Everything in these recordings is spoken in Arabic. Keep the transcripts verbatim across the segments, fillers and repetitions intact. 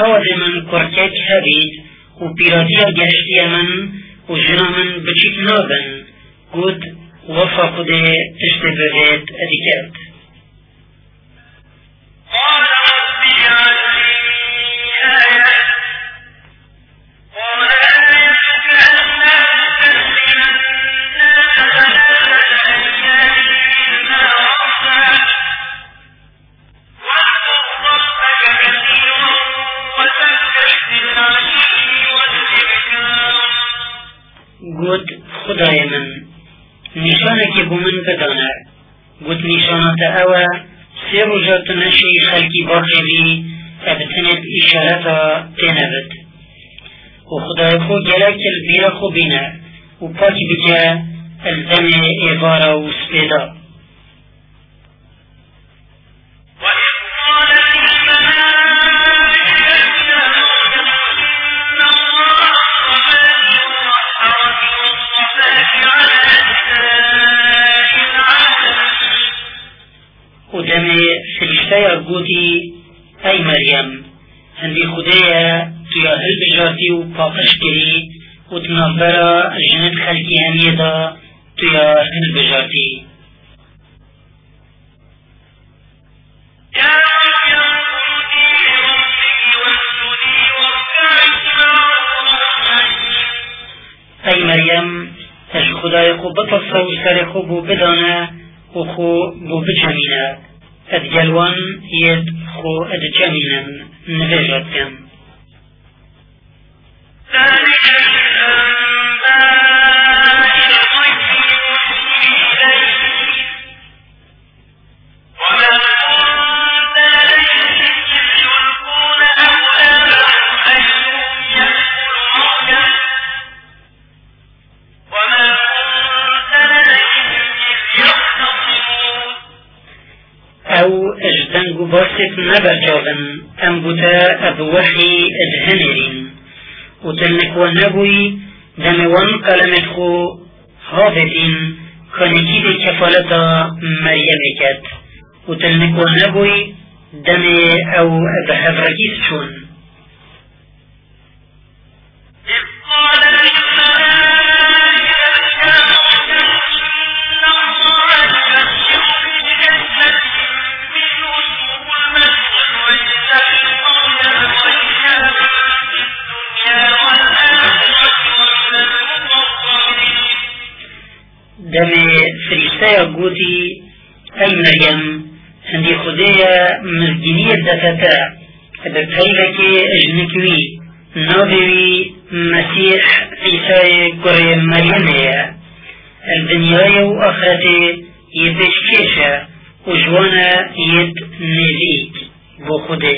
شاد من کرکک هبید و پیرادیا گشتی من و جنا من بچیک نابن گود وفا خده تشت بغید ادیکرد. قال ربي علي آية قال آيتك ألا تكلم الناس ثلاثة أيام إلا رمزا واذكر ربك كثيرا وسبح بالعشي والإبكار. گود خدای من نشانك بمن بدانا گود نشانات اوه سه روزات نشی خلقی باقی بی ابتنت اشارتا تنبت و خدای خو گلک البیر خو بینه و پاکی بکه الزم ایوارا و سپیدا. ودم فرشتايا قوتي اي مريم هندي خدايا تويا هل بجارتي و پاقش كري و تنافرا جنت خلقي هميه دا تويا هل بجارتي. اي مريم اج خدايا خو بطلصا و سر خو بو بدانا و خو بو بجمينا اد جلوان يد خو اد جمينا نفجت كم. ذلك الأنباء الغيب إليك وما كنت لديهم إذ يلقون أقلامهم أيهم يكفل مريم وما كنت لديهم إذ يختصمون. او اجدنگو باسف نبرجابن ام بوتا ابوحي ادهنرين و تلنكو نبوي دموان قلمت خو هافتين خانكي دي كفالتا مريم كت و تلنكو نبوي دم او بهفركيس شون. إذ قال للملائكة يا مريم إن الله يبشرك بكلمة منه اسمه المسيح عيسى بن مريم وجيها في الدنيا والآخرة ومن المقربين. دم فريستايا قوتي اي مريم هندي خدايا مزجينية دفتا ببهيلك اجنكوي نابوي مسيح عيسى قري مريم الدنيا واخرتي يبشكيشا وجوانا يد نزيك بو خده.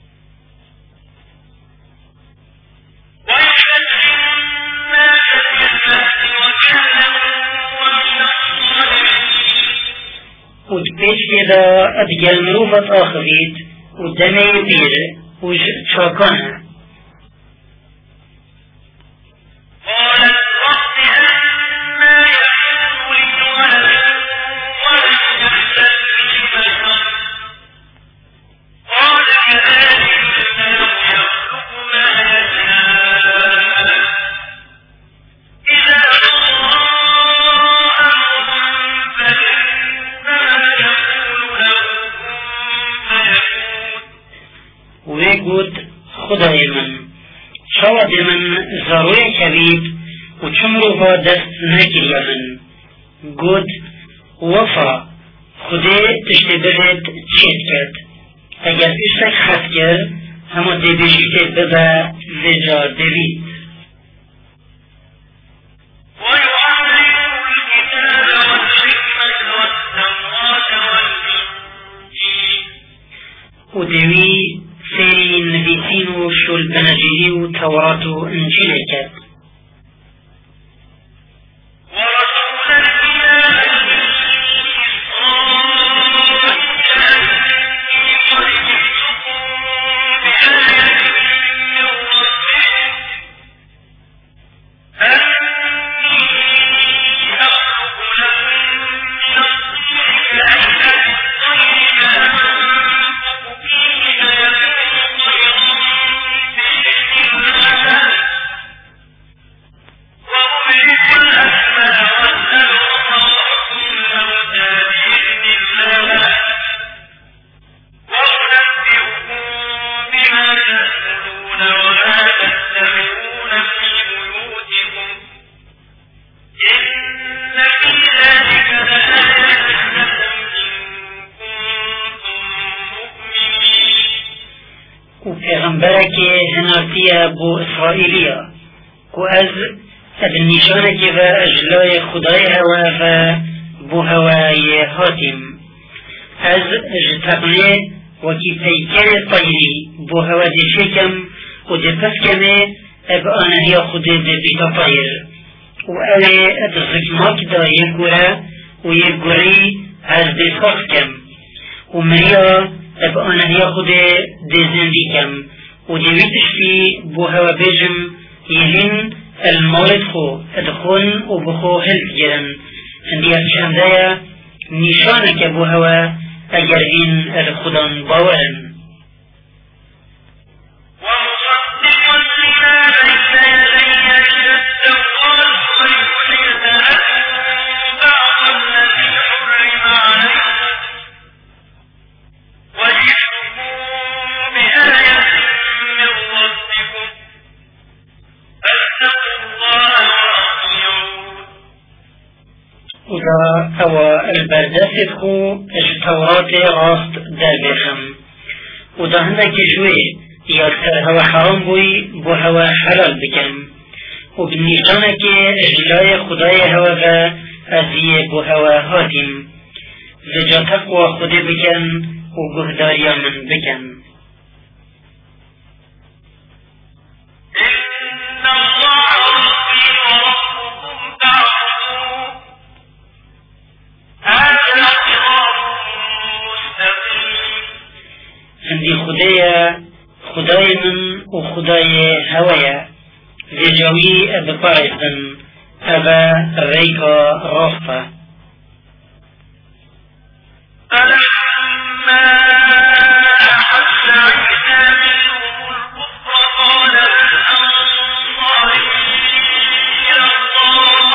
وتبيش كده أدجال مروفة آخريت ودمي بير وش تشاكانا. قالت رب أنا يكون لي ولد ولم يمسسني بشر قال كذلك الله يخلق ما يشاء إذا قضى أمرا فإنما يقول له كن فيكون. ويقول خدای من شود من ضروری کبید و چمروها دست نگیری من گود وفا خدا تشت بهت چید کرد اگر اشتک خط کرد همه دیبشیت ببا وجا دوید. ويعلمه الكتاب والحكمة والتوراة والإنجيل. و دوی سيري نبيسين وشول بنجيلي وتوراة وإنجيل كات. ورسولا إلى بني إسرائيل أني قد جئتكم بآية من ربكم أني أخلق لكم من الطين كهيئة الطير فأنفخ فيه فيكون طيرا هناتية بو إسرائيلية كو أز ابن نشانك فأجلاي خداي هوا فبو هواي هاتم أز اجتقني وكي فيكان طيري بو هوا دي شكم ودي بسكمي اب آنه هي خدي دي بيتا طير وألي اتزكماك دا يكورا ويكوري از دي صفكم ومريا اب آنه هي خدي دي زنديكم ودي ويتشفي بو هوا بيجم يهين المولد خو ادخون وبخو هلت جرن عندي اتشهدايا نشانك بو هوا اگر این الخدان باورن وذا هو البردست خو التوراة راست دابخم وذا هندك شوي يكثر هوا حرام بوي بو هوا حلال بكم وبالنشانك اجلاي خداي هوا ذا ازيه بو هوا هاتم زجا تقوى خدي بكم وقهداريا من بكم عندي خدايا خداي من وخداي هوايا زجاوي بطارسن أبا ريكا رافا فلما أحس عيسى منهم الكفر قال من أنصاري إلى الله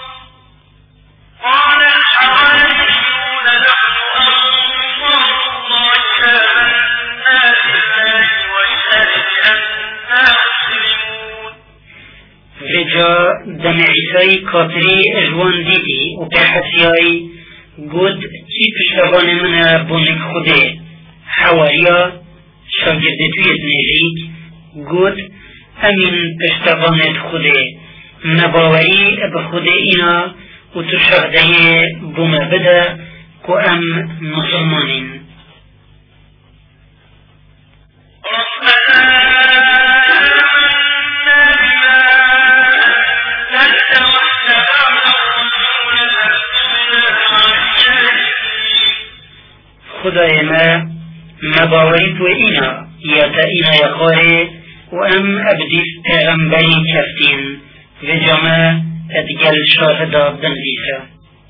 قال الحواريون نحن أنصار الله آمنا بالله واشهد بأننا مسلمون. رجا دم عيسى كاتري اجوان ديدي وبحثياي قد كي پشتوان من بونك خوده حواريا شاگردتوی نجيك قد امين پشتوانت خوده مباوري بخوده اينا و تو شهده بوما بده كو ام مسلمانين خدای ما مباوری تو اینا یا تا اینا یخاره و ام ابدیف پیغمبری کفتین و جامع ادگل شاهدا بنویسه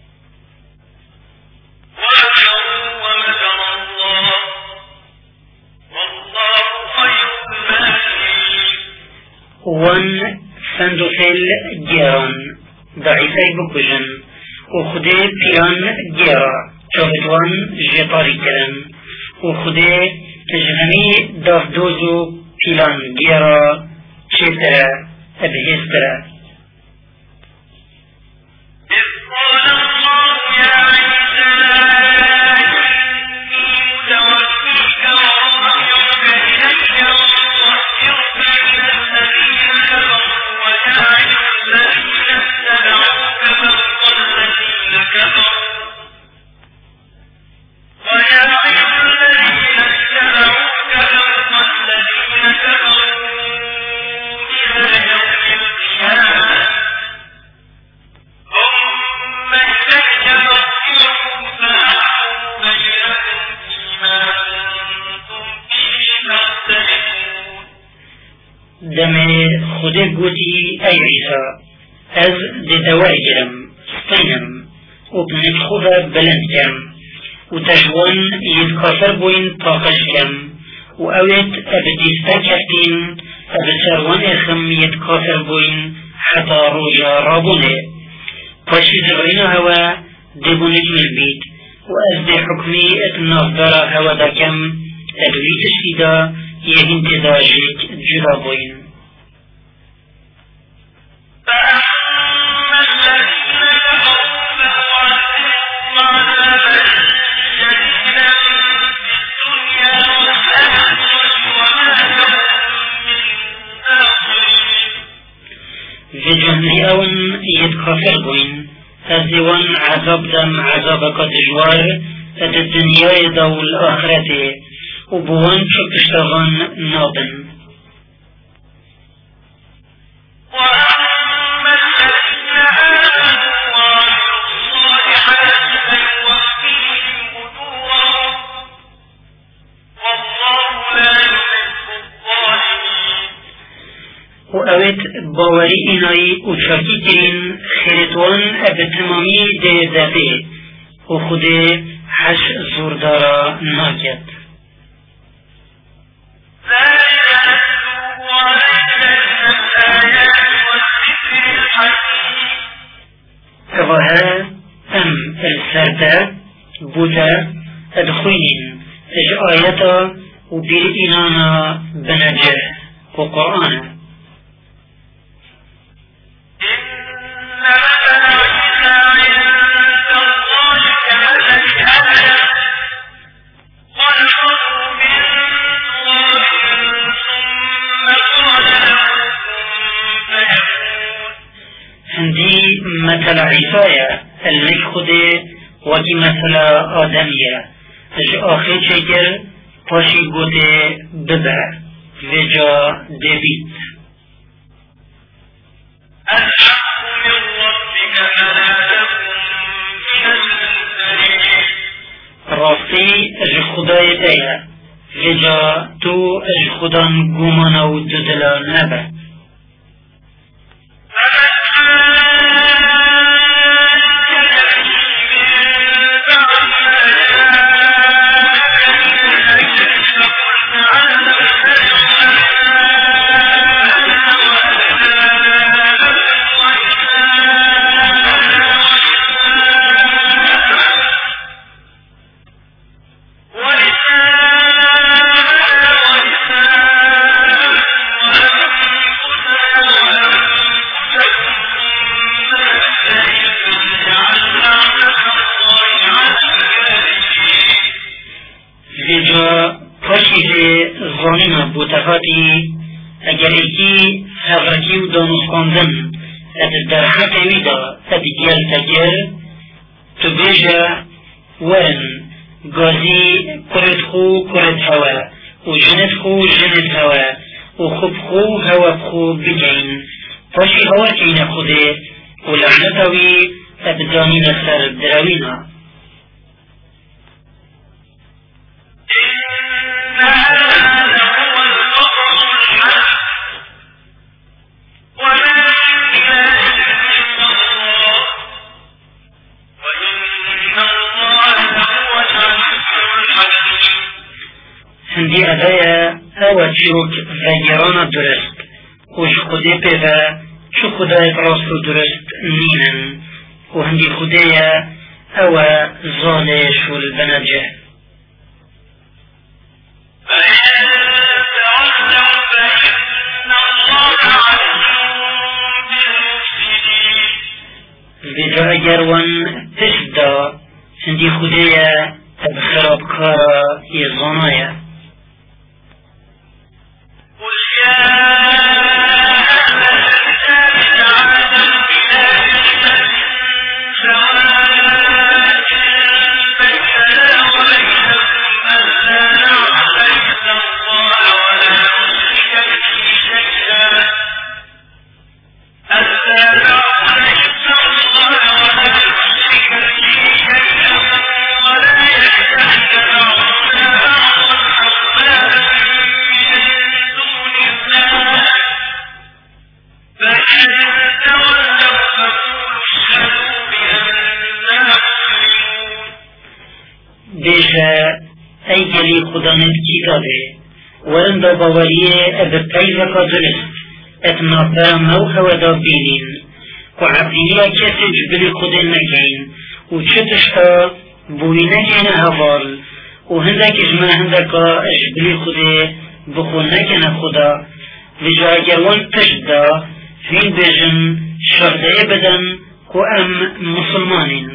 وان سندوفل جيران ضعيفي بكجن وخده بيان جيرا شاهدوان جطاري كرن وخده تجهمي دافدوزو بيلان جيرا شترا ابهسترا إذ قال الله يا عيسى إني متوفيك ورافعك إلي ومطهرك من الذين كفروا وجاعل الذين اتبعوك فوق الذين كفروا وجاعل الذين اتبعوك فوق الذين كفروا إلى يوم القيامة ثم إلي مرجعكم فأحكم بينكم فيما كنتم فيه تختلفون. دم خده قوتي اي عيسى از دي دواجرم سطينم وبنت خده بلند كم وتجوان يتكاثر بوين طاقش كم وأويت أبديستا كفتين أبسروان إخم يتكاثر بوين حتى روجا رابونه باشي زغرين هوا دبونك البيت وأز دي حكمي اتنافدار هوا دا كم أدوي تشتيدا يهين تداجيك جدا بوين فأما الذين كفروا فأعذبهم عذابا شديدا في الدنيا والآخرة وما لهم كافر بوين هزيوان عذاب دم عذابك دجوار اد الدنيا دا والآخرة وبوان شو بشتغان نابن. وأما الذين آمنوا وعملوا الصالحات فيوفيهم أجورهم والله لا يحب الظالمين. وأوت باوري إناي وشاكي كرين خيرتوان أبتمامي دي ذاتي وخده حش زوردارا ناكت. ذلك نتلوه عليك من الآيات والذكر الحكيم. كواها أم السردة بوتا أدخلين اج آياتا وبير إنانا بنجه وقرآن. إن مثل عيسى عند الله كمثل آدم خلقه من تراب ثم قال له كن فيكون. هندي مثل عيسايا اللي خده وكي مثل آدمية اج آخر شكر پاشی گوته ببه وجا دبیت. الحق من ربك فلا تكن من الممترين. راستی اج خدای دیا وجا تو اج خدان گمان و ددلا نبه. بوتفاتی اگر ایکی حضرتی و دانستاندن ات درخت ویدا ات گل تگر تو بیجا ورن گازی کرد خو کرد هوا و جنت خو جنت هوا و خوب خو هوا خو بگین پاشی هوا کین خوده و لعنتاوی ات دانین سر دراوینا. هندی ادایا هوا چیروک وگران درست خوش خودی پیدا چو خدای راست و درست نینن و هندی خدایا هوا زالش و البنجه. بجا اگر وان تشدا هندی خدایا بخراب کارا یزانایا. ای گلی خدا نت کتابه ورن دا باوریه اد پیوکا درست ات نافرم نو هوا دا بینین و عبدیه کسی جبری خود نکین و چتشتا بوی نکین هوال و هندک اجمع هندکا جبری خود بخون نکین خدا وجا اگر وان تشدا فین بیجن شرده بدن و ام مسلمانین.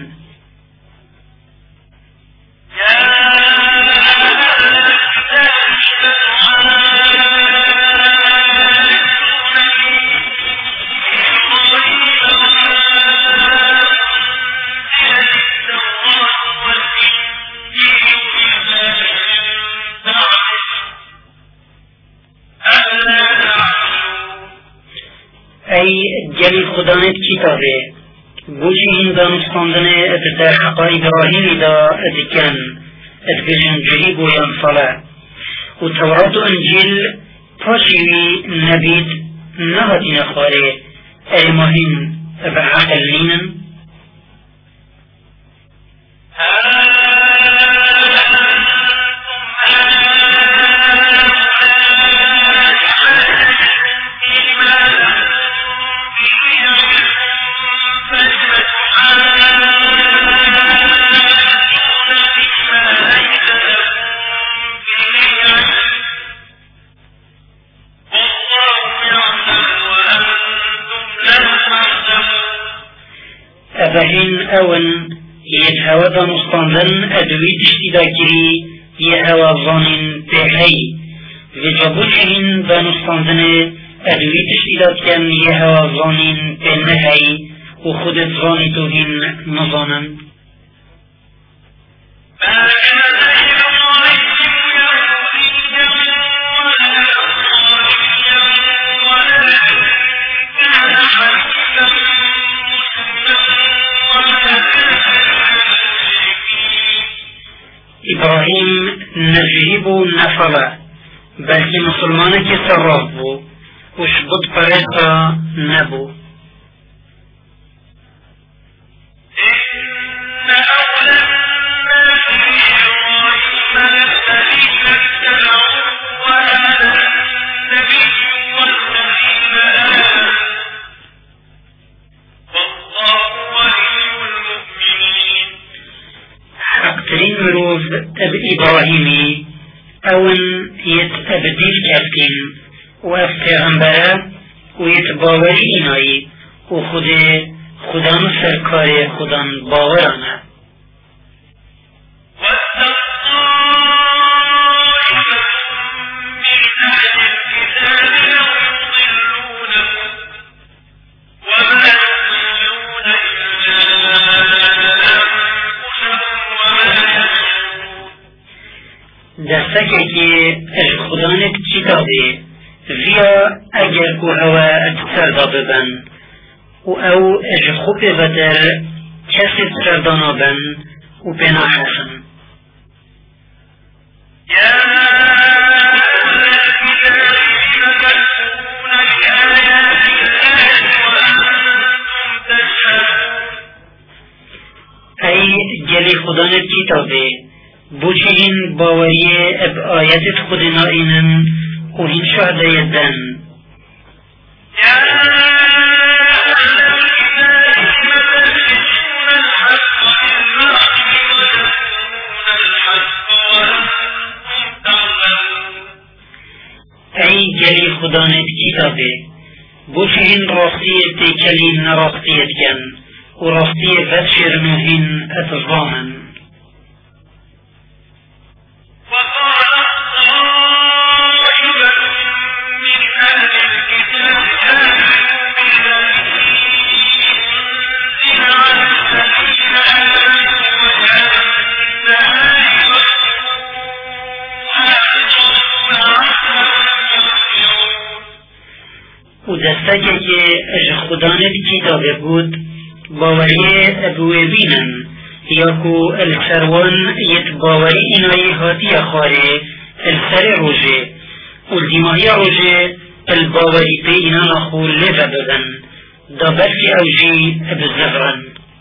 گلی خدانت کتابه بوچی این دانستاندن اتتا حقا ابراهیمی دا اتکن اتبجن جهی بویان صلاة و تورات و انجیل پاشیوی نبید نهاتین اخواره ایماهین بعقل لینن أبهن أون يتهوى دانستاندن أدوي تشتيداكري يهوى ظانن بحي وجابوشهن دانستاندن أدوي تشتيداكري يهوى ظانن بنهي وخود ظانتوهن نظانا إبراهيم نجيب نفلا بلكي مسلمانك صراف بو وشبط فريقا نبو أب إبراهيمي أون يتبديل كابتن وأفتغنبرا ويتباوري إناي وخد خدان سركار خدان باورانا دستك كي خدانك كتابي فيا اگر کو هوا اكثر داببن و او اج خوب بدر كسب سردانا بن و بنا حسن اي جلي خدانك كتابي بوچهن باوری اب آیت خودنا اینن و این شهده یدن ای جلی خدانت کتابه بوچهن راستیت کلیم نراستیت کن و راستیت بدشرنوهن اتظامن و دستگه که اج خدانت کتابه بود باوری ابوه بینن یا کو السروان یت باوری اینای هاتی خاره السر روژه و دیماهی روژه الباوری پی اینان اخو لفه دادن دا برکی اوجی بزفرن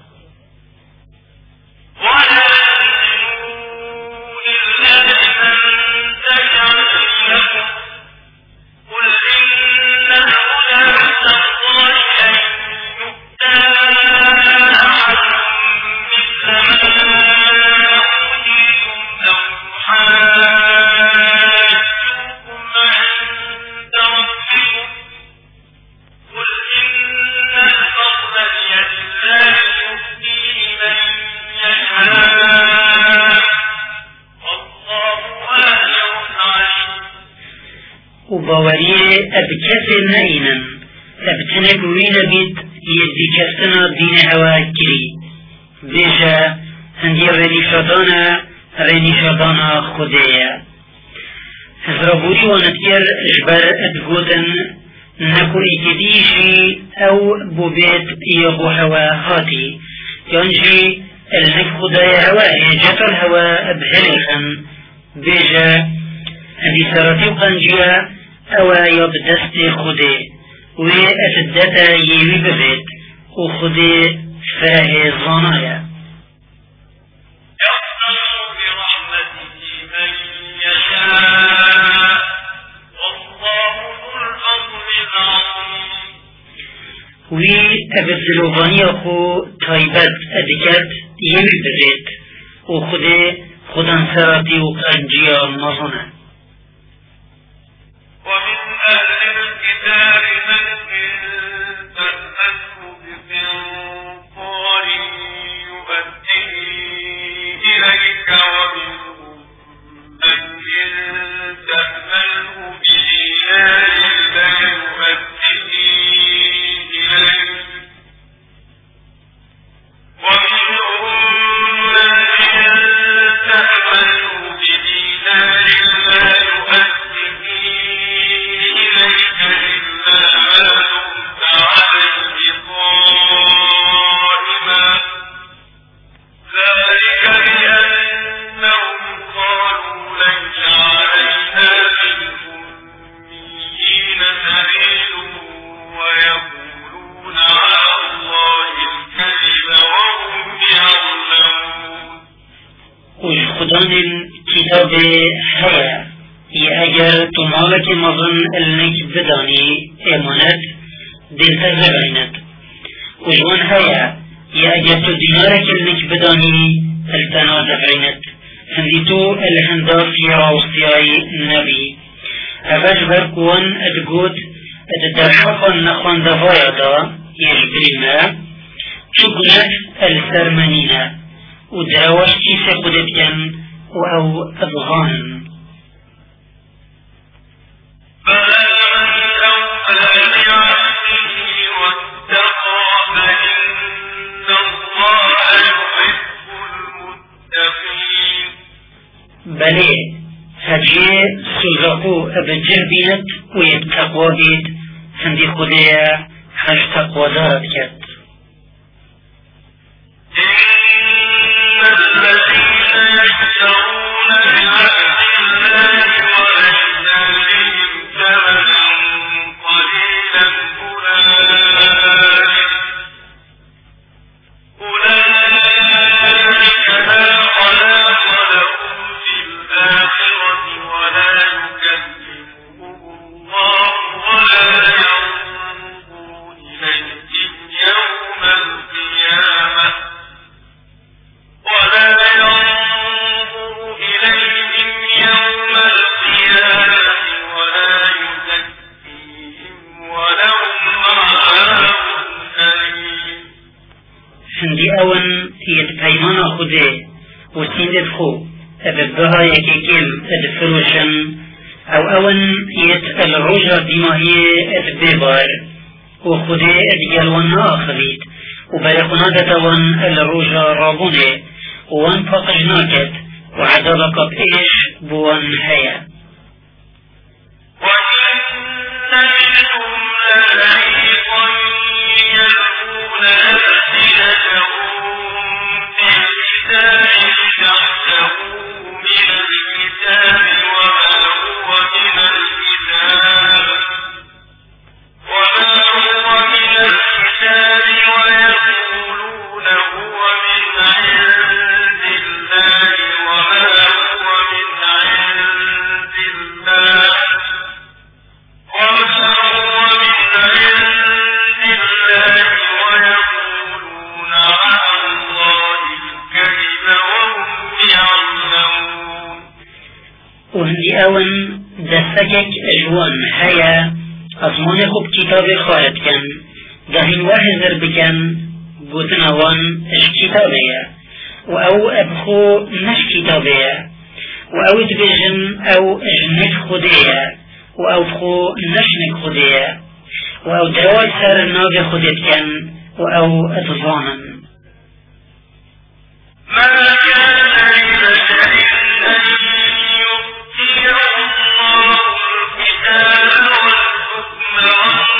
باوری اب کسی نینن اب تنگوین بید یدی کستنا دین هوا کری بیجا هندی رینی شدانا رینی شدانا خودیا هزرابوری وانتیر جبر ادگوتن نكو اكديشي او ببيت يبو هوا هاتي ينجي النك خدايا هوا جت الهوا بهلخن بيجا هذه سراتي وقنجيا او يبدست خدي واتدتا يوي ببيت وخدي فراه الظنايا وی ابزلوانی خو تایبت ادکت یمی برید و خود خودان سراتی و قنجیا مزونه ومن أهل الكتاب من إن تأمنه بقنطار يؤديه إليك ومنهم من إن تأمنه بدينار لا يؤديه ومنهم من تأمنه بدينار لا يؤديه إليك إلا ما دمت عليه قائما ذلك بأنهم قالوا ليس علينا في الأميين سبيل ويقولون على الله الكذب وهم يعلمون وش خدان الكتاب هيا يا اگر تمالك مظن النك بداني امانت دلتا زبينت وجوان هيا يا اگر تو دينارك النك بداني التنا زبينت هنديتو الهندار في راوستياي النبي هفاش بركوان ادقود اددرحقا نخوان دفايا دا يجبرنا شو قنات السرمانينا ودراوش كيسا قدت كان او ابغان فمن أوفى بعهده واتقى فإن الله يحب المتقين بلي هجي سلغقو ابجربينت ويتقوى بيت هندي خديا حج تقوى دارت كت إن الذين يشترون بعهد الله وأيمانهم ثمنا قليلا أولئك لا خلاق لهم في الآخرة ولا يكلمهم الله ولا ينظر إليهم يوم القيامة ولا ينظر إليهم يوم القيامة ولا يزكيهم ولهم عذاب أليم هندي اون يتقيمان خده وسيندت خو اببها يكيكيل ادفروشن او اون يت الرجا ديماهي ادبيبار وخده اديالوان اخريت وبلقنا دتوان الرجا رابونه وان فقجناكت وعذابك بإيش بوان هيا وإن منهم لفريقا يلقون ألسنتهم بالكتاب لتحسبوه من الكتاب وما هو من الكتاب وما هو من الكتاب ويقولون هو من عند الله وما هو من عند الله وما هو من عند الله ويقولون على الله الكذب وهم يعلمون وهندي اون دستكك اجوان هيا اصمان خوب كتاب خارج كان دهين واحد بكن قوتنا وان اش كتابية واو ابخو مش كتابية واو تبجن او اجنك خدية واو بخو نشنك خدية واو دواي سار الناغ خديت كان واو اتظانا ما كان لبشر أن يؤتيه الله الكتاب والحكم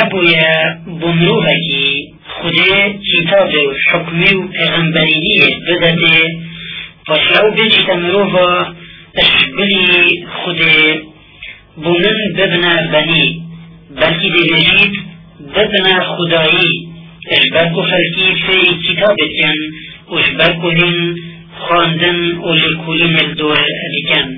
نبويا بمروهكي خده كتاب وحكمي وپیغمبرينيه بدده باشه او بيجي تمروها اشبلي خده بومن ببنا بني بلكي دي بجيت ببنا خدائي اشبركو خلقي في كتابتين واشبركو هن خاندن ولكل ملدور لكن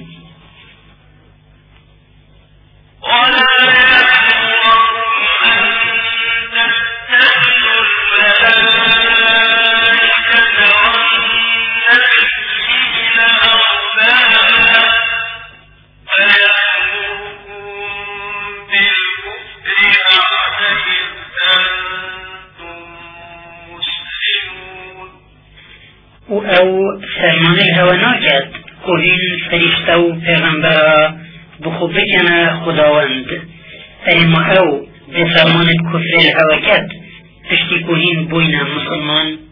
او فرمان الهوى ناكد كوهين فريشتو پیغمبرا بخوبكنا خداوند اما او بفرمان الكفر الهوى كد اشتي كوهين بوينا مسلمان